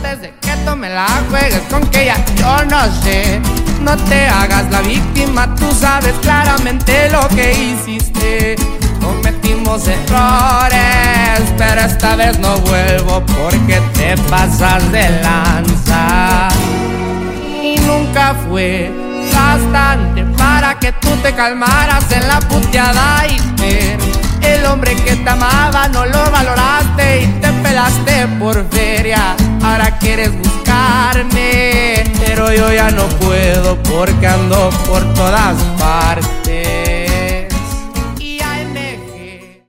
antes de que tú me la juegues con que ya yo no sé. No te hagas la víctima, tú sabes claramente lo que hiciste. Cometimos errores, pero esta vez no vuelvo porque te pasas de lanza. Y nunca fue bastante para que tú te calmaras en la puteada y el hombre que te amaba no lo valoraste y te pelaste por feria. Ahora quieres buscarme, pero yo ya no puedo porque ando por todas partes.